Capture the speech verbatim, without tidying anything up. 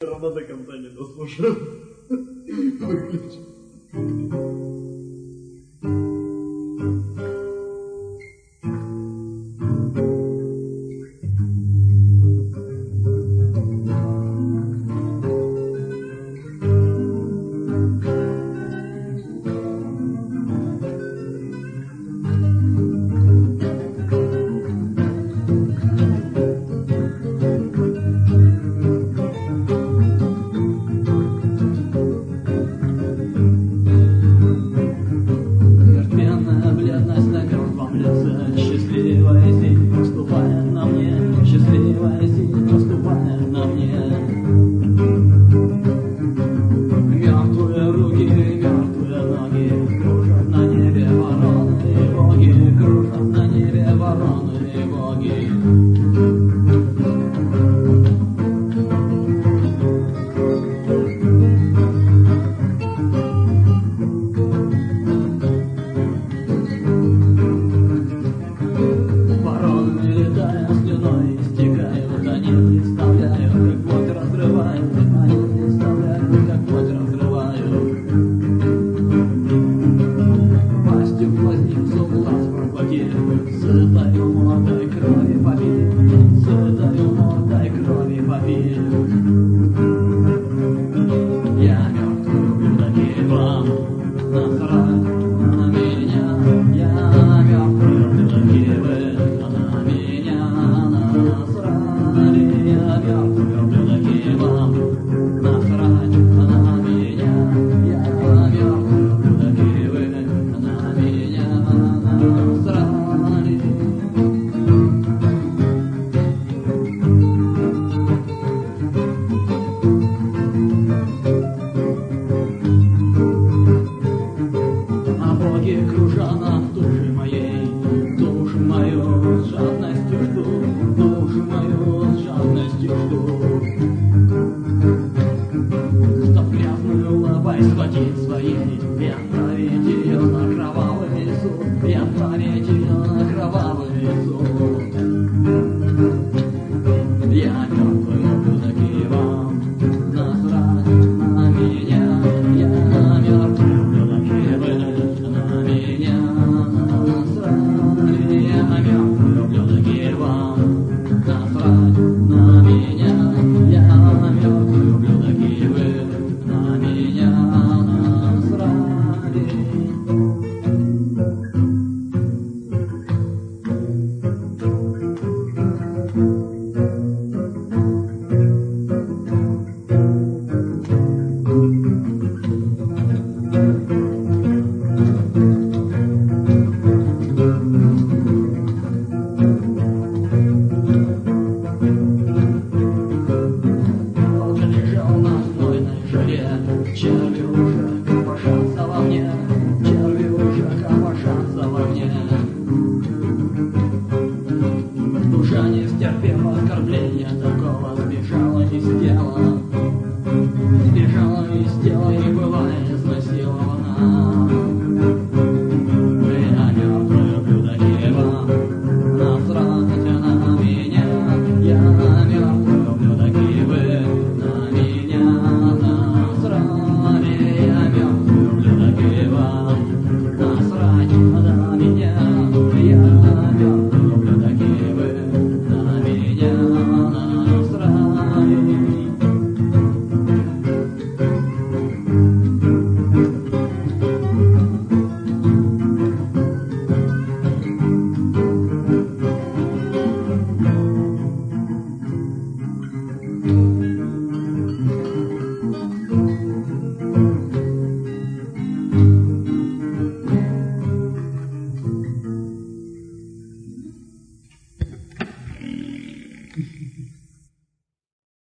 Равно до конца не дослушал. Выключи. Счастливая зелень проступает на мне, счастливая зелень проступает на мне. Мертвые руки, мертвые ноги кружат на небе вороны и боги, кружат на небе вороны и боги. Сытою мордой крови побил, сытою мордой крови побил. Я мертвый ублюдок, вам насрать на меня. Я мертвый ублюдок, вы на меня насрали. Я мертвый ублюдок, вам насрать на меня. Я мертвый ублюдок, вы на меня насрали. Кружа над души моей, душу мою с жадностью жду, душу мою с жадностью жду. Чтоб грязную лапой схватить своей и отправить ее на кровавый суд, и отправить ее на кровавый суд. Я мертвый ублюдок, и вам насрать на меня. Я мертвый ублюдок, и вы на меня насрали. Я мертвый ублюдок, и вам насрать на меня. Я мертвый ублюдок, и вы на меня насрали. Черви